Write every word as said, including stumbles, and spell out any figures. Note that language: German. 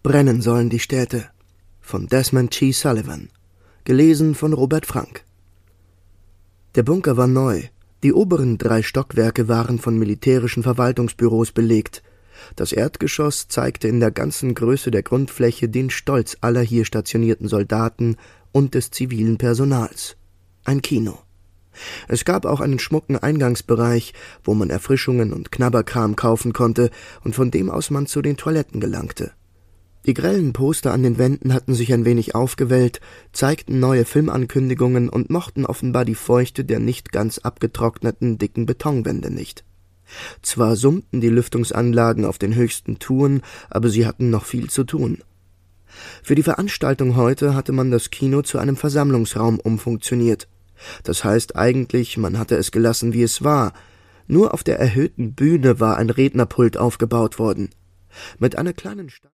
Brennen sollen die Städte von Desmond G. Sullivan, gelesen von Robert Frank. Der Bunker war neu. Die oberen drei Stockwerke waren von militärischen Verwaltungsbüros belegt. Das Erdgeschoss zeigte in der ganzen Größe der Grundfläche den Stolz aller hier stationierten Soldaten und des zivilen Personals. Ein Kino. Es gab auch einen schmucken Eingangsbereich, wo man Erfrischungen und Knabberkram kaufen konnte und von dem aus man zu den Toiletten gelangte. Die grellen Poster an den Wänden hatten sich ein wenig aufgewellt, zeigten neue Filmankündigungen und mochten offenbar die Feuchte der nicht ganz abgetrockneten, dicken Betonwände nicht. Zwar summten die Lüftungsanlagen auf den höchsten Touren, aber sie hatten noch viel zu tun. Für die Veranstaltung heute hatte man das Kino zu einem Versammlungsraum umfunktioniert. Das heißt eigentlich, man hatte es gelassen, wie es war. Nur auf der erhöhten Bühne war ein Rednerpult aufgebaut worden. Mit einer kleinen Sta